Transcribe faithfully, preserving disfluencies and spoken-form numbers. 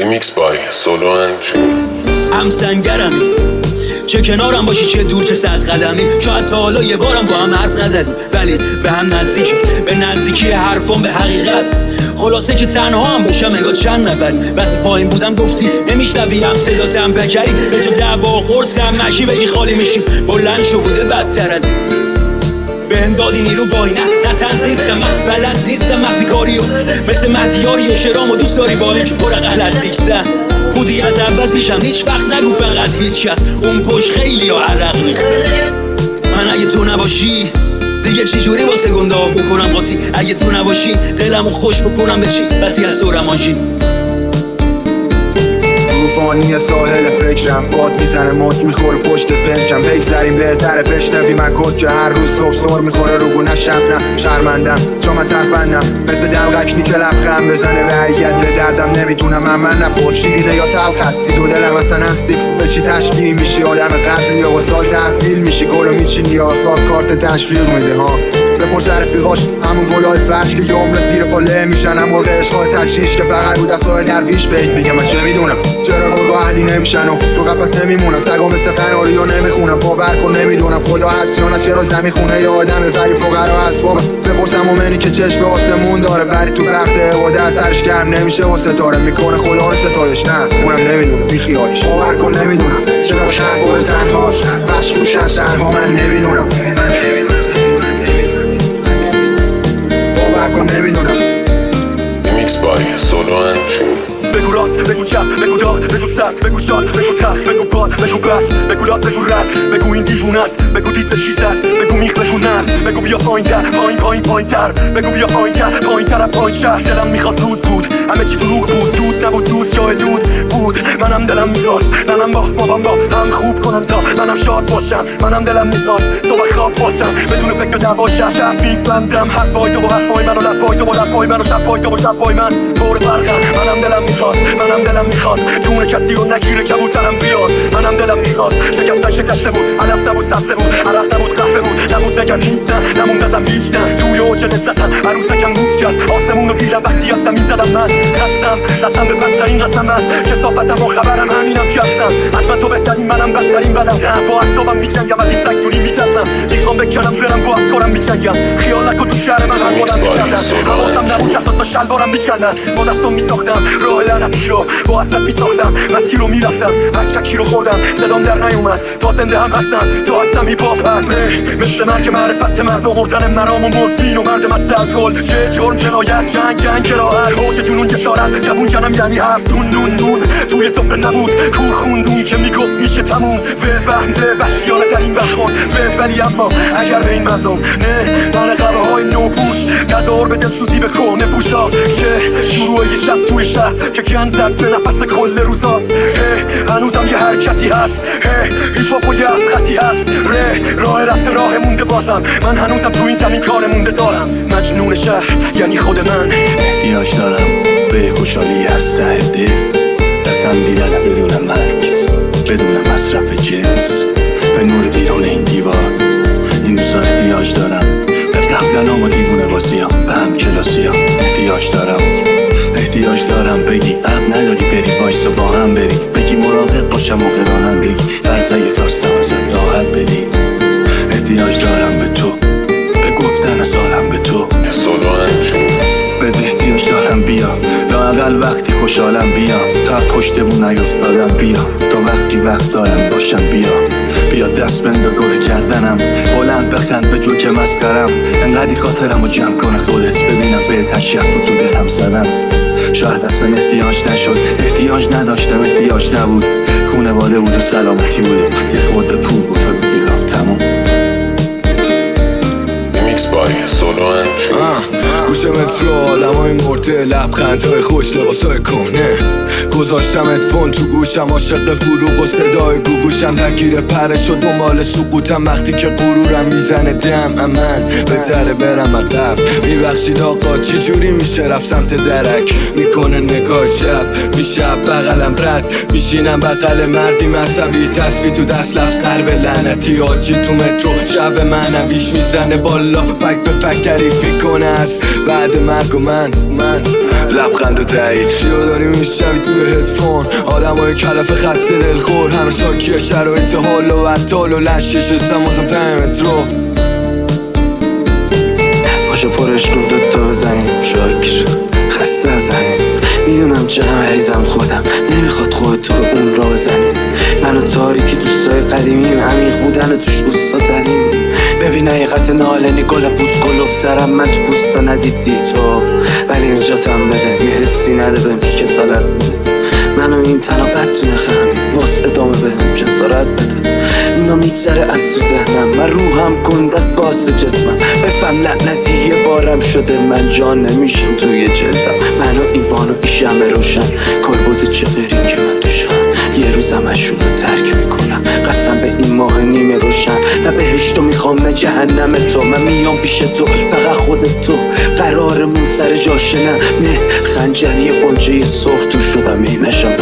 Remix by Solo and June. هم سنگرمی چه کنارم باشی چه دور چه صد قدمی. شاید تا حالا یه بارم با هم حرف نزدیم ولی به هم نزدیک، به نزدیکی حرفم به حقیقت. خلاصه که تنها هم باشم انگار چند نفری. بعد پایین بودم گفتی نمیشنوی هم صداتم بکری. به تو دعوا قرصم نشی بگی خالی میشی. بلند شو بوده بدتر از بهم دادی نیرو باینه نه تنظیف من بلد نیستم مخفی کاریو مثل مهدیاری و شرام و دوست داری باله که پر غلط دیگتن بودی از اول پیشم. هیچ وقت نگو فقط هیچ کس اون پشت خیلی ها عرق ریخته. من اگه تو نباشی دیگه چی جوری واسه گنده ها بکنم قاطی. اگه تو نباشی دلمو خوش بکنم به چی بطی از تو رمانجی. طوفانی ساحل فکرم باد میزنه ماس میخوره پشت پنکم. بگذریم بهتره بشنوی من کد که هر روز صبح سر میخوره رو گونه شب نه شرمندم چون من تربندم مثل دلغکنی که لبخم بزنه رعیت به دردم. نمیدونم من من نپور شیرینه یا تلخ هستی دو دلم اصلا هستی به چی تشبیه میشی آدم قبلی یا با سال تحویل میشی گلو میچینی یا سال کارت تشویق میده ها. بپرس رفیقاش همون گلای فرش که یه عمر زیر پله میشن هم مرغ عشقای تشریش که فقط رو دستای درویش بید میگه من چه میدونم چرا گرگا اهلی نمیشن و تو قفص نمیمونن سگا مثل قناری و نمیخونم باور کن نمیدونم خدا هست یا نه چرا زمین خونه یا آدمه ولی فقرا هست بابا. بپرسم مومنی که چشم آسمون داره ولی تو وقت عباده سرش گرم نمیشه و ستاره میکنه خدا رو ستایش نه اونم نمیدونم بیخیالش باور کن نمیدونم چرا شهر گل تنهاست بس روشن سرها من نمیدونم Remix by Solo and June. بگو راست بگو چپ بگو داغ بگو سرد بگو شاد بگو تخت بگو باد بگو بس بگو لات بگو رد بگو این دیوونه است بگو دید به چی زد بگو میخ بگو نر بگو بیا پایین تر پایین پایین پایین تر بگو بیا پایین تر پایین تر پایین شهر. دلم میخواست روز بود همه چی دروغ بود دود نبود دوست جای دود بود. منم دلم میخواست منم با بابام با هم خوب کنم تا منم شاد باشم. منم دلم میخواست صبح خواب باشم بدون فکر به دعوا شهر میبندم حرفای تو با حرفای من و لبای تو با لبای من و شبای تو با شبای من پر فرقم. منم دلم میخواست منم دلم میخواست دونه کسی رو نگیره کبوترم بیاد. منم دلم میخواست شکستن شکسته بود علف نبود سبزه بود عرق نبود قهوه بود نبود نگن نیست نه نموند ازم هیچ نه توی اوج لذتم عروسکم موج است آسمون رو دیدم وقتی از زمین زدم. من خستم دستم به پسترین قسم است کثافتم و خبرم همینم که هستم. حتما تو بهترین منم بدترین بدم با اعصابم میجنگم از این سگ دوری میترسم میخوام بکنم برم با افکارم میجنگم. خیال نکن تو شهر من هر بارم میکردم حواسم نبود تحت تا شلوارم میکندن با دستم میساختم راه لعنتی رو با حسرت میساختم مسیر رو میرفتم بچکی رو خوردم صدام در نیومد تا زنده هم هستم تا هستم هیپاپ هست مثل مرگ معرفت مرد و مردن مرام و مورفین و مرد مست الکل چه جرم جنایت جنگ جنگ کراهت اوج جنون جسارت جوون جنم یعنی حرف نون نون نون توی سفره نبود کور خوندون که میگفت میشه تموم و وهم و وحشیانه ترین برخورد و ولی اما اگر به این مردم نه من قبه های نوپوش تظاهر به دلسوزی به کهنه پوشا که شروع یه شب توی شهر که گن زد به نفس کل روزات. هنوزم یه حرکتی هست هیپاپ و یه خطی هست ره راه رفته راه مونده بازم من هنوزم تو این زمین کار مونده دارم. مجنون شهر یعنی خود من احتیاج دارم به خوشحالی از ته دل بخندیدن بدون مکس بدون مصرف جنس به نور بیرون این دیوار. این روزا احتیاج دارم به قبلنام و دیوونه بازیام به هم کلاسیام. احتیاج دارم احتیاج دارم بگی عقل نداری بری وایسا با هم بری بگی مراقب باشم و قرانم بگی برزه خواستم ازت راحت بدی. احتیاج دارم به تو به گفتن از حالم به تو Solo and June. بده احتیاج دارم بیا لااقل وقتی خوشحالم بیا تا پشتمون نیفتادم بیا تا وقتی وقت دارم باشم بیا بیا دست بند گل کردنم بلند بخند به جو که مسخرم انقدی خاطرم رو جمع کنه خودت ببینم به تشیق رو تو دلم زدم. شاید اصلا احتیاج نشد احتیاج نداشتم احتیاج نبود خونواده بود و سلامتی بوده یه خورده پول بود و رفیقم تموم. Remix by Solo and June. گوشم تو آدم های مرده لبخند های خوش لباسای کنه گذاشتم ادفون تو گوشم عاشق فروغ و صدای گوگوشم درگیر پره شد مال سقوطم وقتی که غرورم میزنه دم من به دره برم عقب میبخشید آقا چی جوری میشه رفت سمت درک میکنه نگاه چپ میشه بغلم رد میشینم بغل مردی مذهبی تسبیح تو دست لفظ قرب لعنتی آجی تو مترو شب منم ویش میزنه بالا فک به فک تعریفی کنه از بعد مرگ و من من لبخند و تایید چیو داری میشنوی تو هدفون آدمای کلافه خسته دلخور همه شاکی شرایط حال و عطال و لشش سمازم پنج مترو پاشو پرش کن دوتا بزنیم شاکر خسته ازنیم میدونم چقدر مریضم خودم نمیخواد خودتو به اون را بزنیم منو تاریکی دوستای قدیمیم عمیق بودن و توش دوستا تریم ببین حقیقت نالنی گل پوست گلفترم من تو پوستا ندیدی تو ولی نجاتم بده یه حسی نده بهم که سالت بده منو این تنها بدتونه خمی واس ادامه بهم جسارت بده اینا میگذره از تو ذهنم من روحم کن دست باس جسمم بفهم لعنتی یه بارم شده من جان نمیشم توی جلدم منو ایوان و ایشم روشن کلبود چه غیری که من توشم یه روزم اشون رو ترک میکنم قسم به این ماه نیمه روشن نه بهشتو میخوام نه جهنم تو من میام پیش تو فقط خودت تو قرارمون سر جاشه نه نه خنجری قنچه سرخ تو شدم اینشم